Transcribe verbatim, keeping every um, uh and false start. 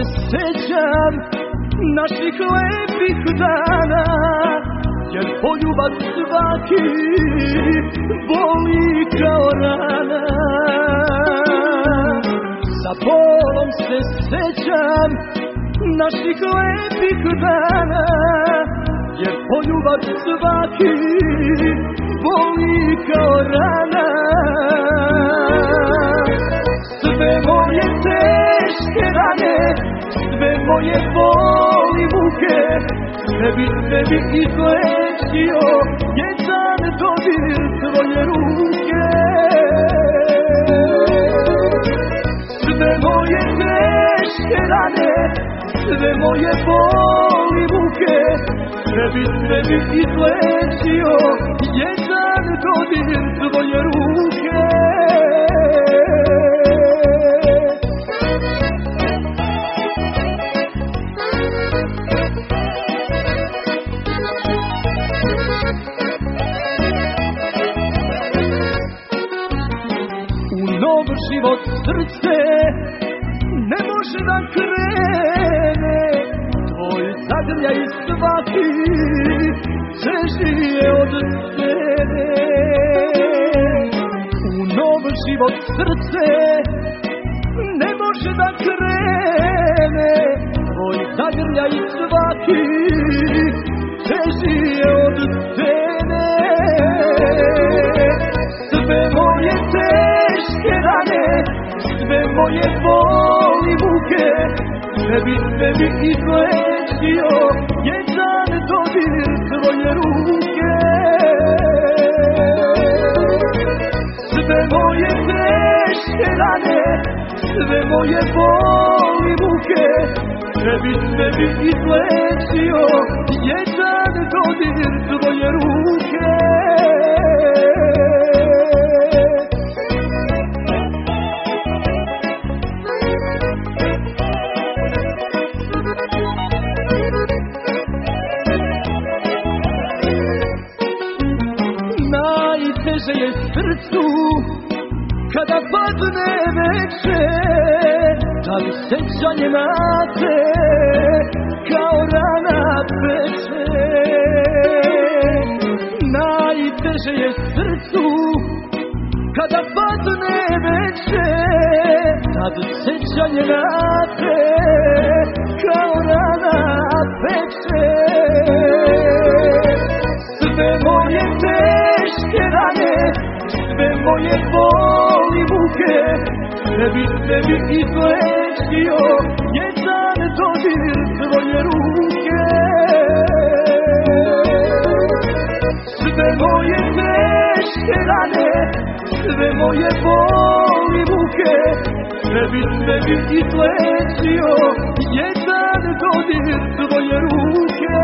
sećam naših lepih dana, jer poljubac svaki boli kao rana. Sa bolom se sećam naših lepih dana, jer poljubac svaki boli kao rana. Sve moje teške rane, sve moje boli muke, sve bi, sve bi izlečio jedan dodir tvoje ruke. Sve moje teške rane, sve moje boli muke, sve bi, sve bi izlečio jedan dodir tvoje ruke. Život srce ne može da krene, tvoj zagrljaj svaki teži je od tebe. U nov život srce ne može da krene, tvoj zagrljaj svaki teži je od tebe. Sve moje teške rane, sve moje boli muke, sve bi, sve bi izlečio jedan dodir tvoje ruke. Sve moje teške rane, sve moje boli muke, sve bi, sve bi izlečio jedan dodir tvoje ruke. Najteže je srcu kada padne večer, da li sećanje na te kao rana peče. Najteže je srcu kada padne večer, kad sećanje na te kao rana peče. Sve moje teške rane, sve moje boli muke, sve bi, sve bi izlečio jedan dodir tvoje ruke. Sve moje teške rane, sve moje boli muke, sve bi, sve bi izlečio jedan dodir tvoje ruke.